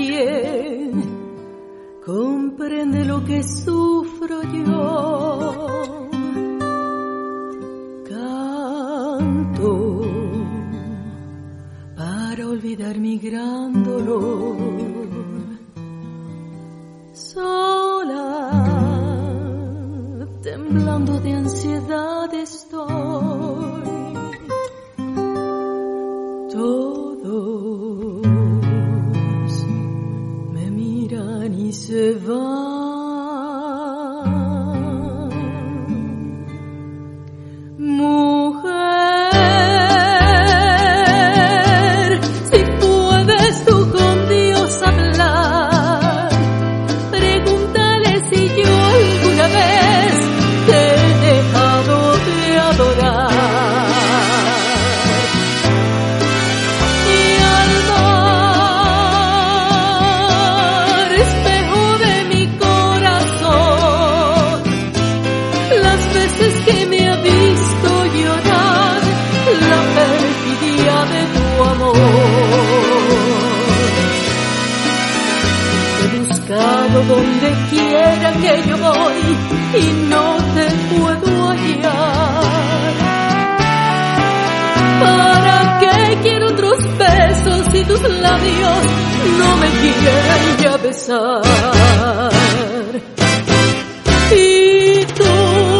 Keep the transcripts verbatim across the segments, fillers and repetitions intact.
nadie comprende lo que sufro yo. Canto para olvidar mi gran dolor. Sola, temblando de ansiedad estoy. Todos me miran y se van. Mujer, si puedes tú con Dios hablar, pregúntale si yo alguna vez te he dejado de adorar. Donde quiera que yo voy y no te puedo hallar. ¿Para qué quiero otros besos si tus labios no me quieren ya besar? Y tú,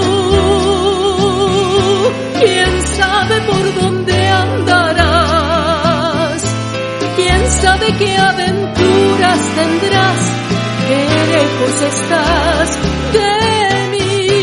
quién sabe por dónde andarás, quién sabe qué aventuras tendrás. Qué lejos estás de mí.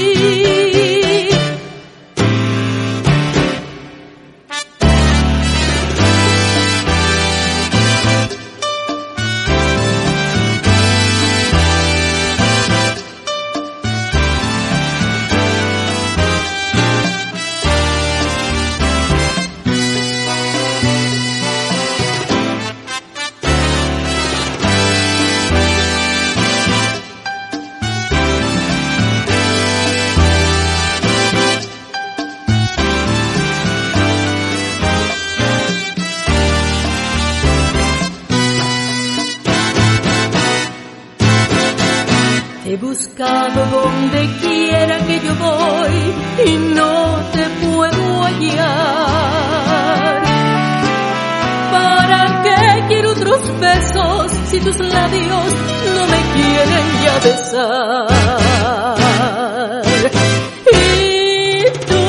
He buscado donde quiera que yo voy y no te puedo hallar. ¿Para qué quiero otros besos si tus labios no me quieren ya besar? Y tú,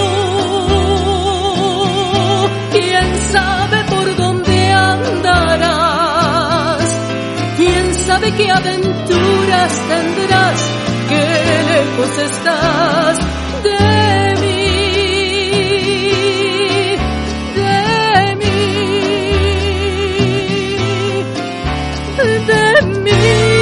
quién sabe por dónde andarás, quién sabe qué aventuras tendrás, qué lejos estás de mí, de mí, de mí.